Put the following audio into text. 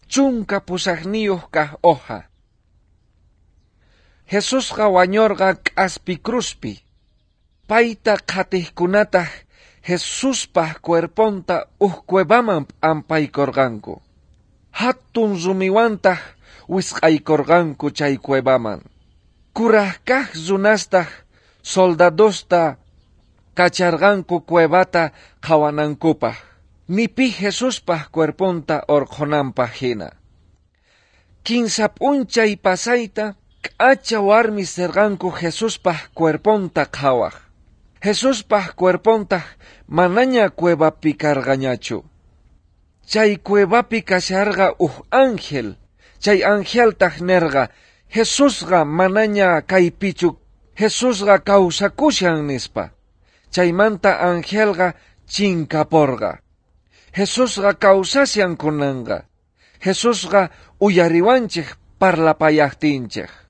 chunka pusaqniyuq kaq hoja. Jesusqa wañurqa k'aspi cruzpi. Payta qhatiqkunata Jesuspaq cuerponta cuevaman p'ampaykurqanku. Hatun rumiwantaq wisq'aykurqanku chay cuevaman. Kuraq kaq runastaq soldadosta kacharqanku cuevata qhawanankupaq. Nipi Jesuspaq cuerponta orqonanpaq hina. Kinsa p'unchay pasayta k'acha warmi sirqanku Jesuspaq cuerponta qhawaq. Jesuspaq cuerponta manaña cuevapi karqañachu. Chay cuevapi kasharqa ángel. Chay angeltaq nirqa Jesusqa manaña kaypichu, Jesusqa kawsakushan nispa. Chaymanta angelqa chinkapurqa. Jesusqa kawsashan kunanqa. Jesusqa uyariwanchik parlapayaqtinchik.